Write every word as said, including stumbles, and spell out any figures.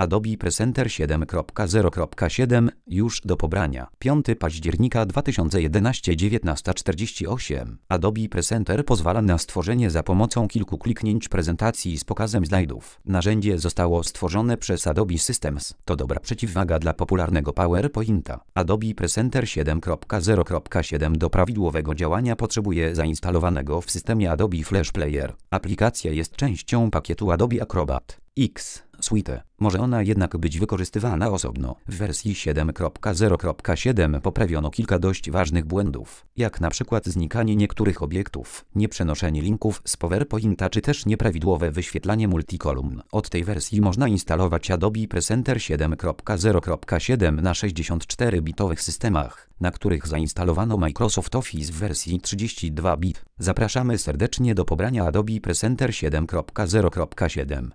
Adobe Presenter siedem kropka zero kropka siedem już do pobrania. piątego października dwa tysiące jedenastego, dziewiętnasta czterdzieści osiem. Adobe Presenter pozwala na stworzenie za pomocą kilku kliknięć prezentacji z pokazem slajdów. Narzędzie zostało stworzone przez Adobe Systems. To dobra przeciwwaga dla popularnego PowerPointa. Adobe Presenter siedem kropka zero kropka siedem do prawidłowego działania potrzebuje zainstalowanego w systemie Adobe Flash Player. Aplikacja jest częścią pakietu Adobe Acrobat X Suite. Może ona jednak być wykorzystywana osobno. W wersji siedem kropka zero kropka siedem poprawiono kilka dość ważnych błędów, jak na przykład znikanie niektórych obiektów, nieprzenoszenie linków z PowerPointa czy też nieprawidłowe wyświetlanie multikolumn. Od tej wersji można instalować Adobe Presenter siedem kropka zero kropka siedem na sześćdziesiąt cztery bitowych systemach, na których zainstalowano Microsoft Office w wersji trzydzieści dwa bit. Zapraszamy serdecznie do pobrania Adobe Presenter siedem kropka zero kropka siedem.